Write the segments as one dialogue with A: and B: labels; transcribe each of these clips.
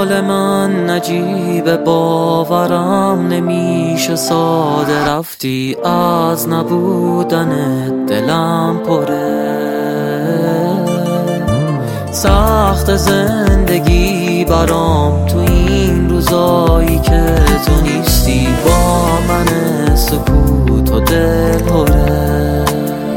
A: حال من عجیب، باورم نمیشه، ساده رفتی از نبودنت دلم پره. سخت زندگی برام تو این روزایی که تو نیستی، با من سکوت و دل پره.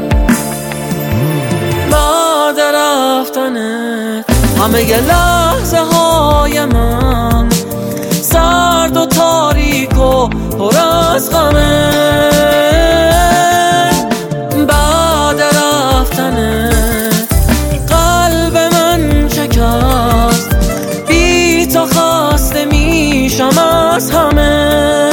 A: بعد رفتنت همه ی لحظه های من سرد و تاریک و پر از غمه. بعد رفتنت قلب من شکست، بی تو خسته میشم از همه.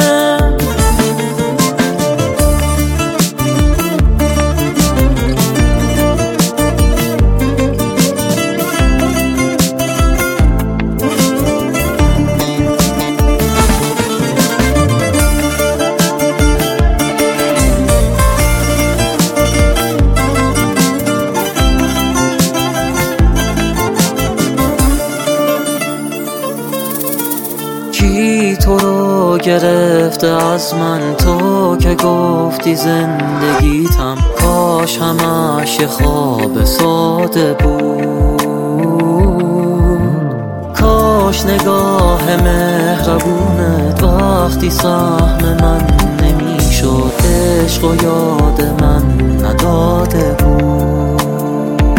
A: کی تو رو گرفته از من؟ تو که گفتی زندگیتم کاش همش یه خواب ساده بود. کاش نگاه مهربونت وقتی سهم من نمیشد، عشق و یاد من نداده بود.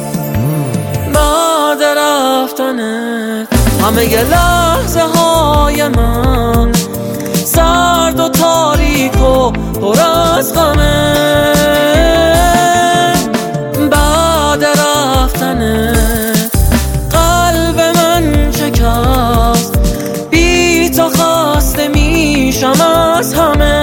A: بعد رفتنت همه ی لحظه های من سرد و تاریک و پر از غمه. بعد رفتنت قلب من شکست، بی تو خسته میشم از همه.